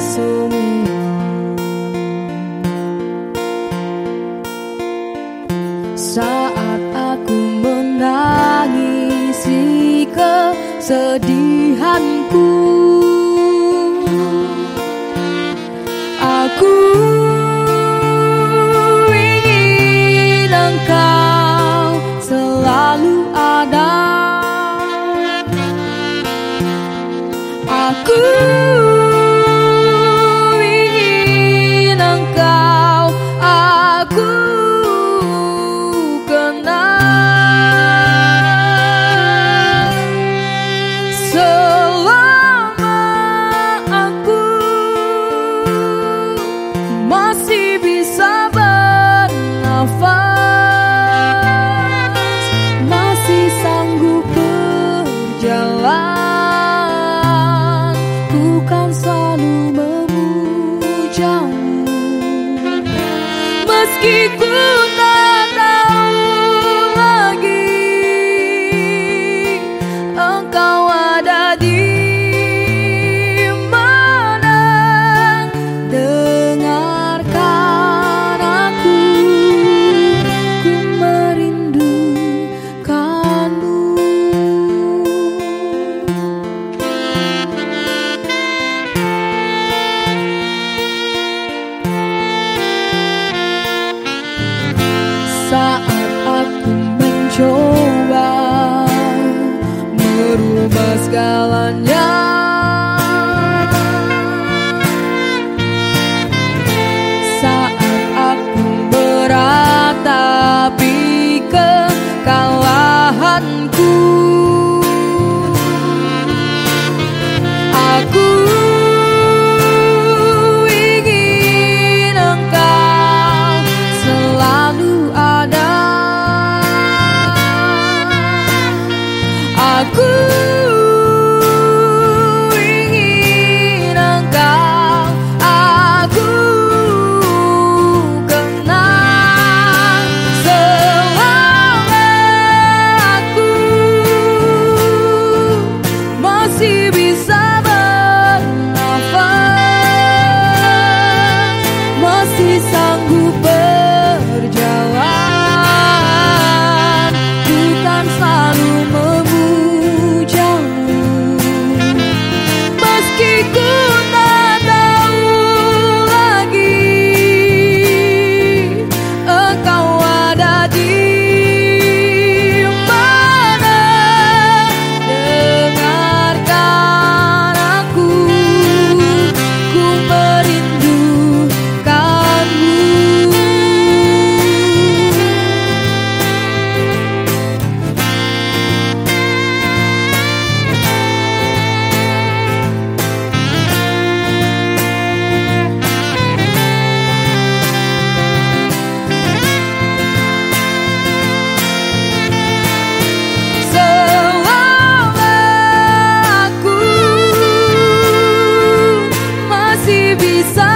semua. Saat aku menangisi kesedihanku, aku ingin Engkau selalu ada. Aku ingin Engkau aku kenal. Selama aku masih bisa bernafas, masih sanggup berjalan, ku kan selalu memujamu. Meski ku tak tahu lagi Engkau ada di mana, dengarkan aku, ku merindukanmu. Saat aku mencoba merubah segalanya, saat aku meratapi kekalahanku, aku ingin Engkau selalu ada. Aku ingin Engkau aku kenal. Selama aku masih bisa bernafas, masih sanggup berjalan, ku kan selalu memujamu. Meski ku tak tahu lagi Engkau ada di mana, dengarkan aku, ku merindukanmu. Selama aku masih bisa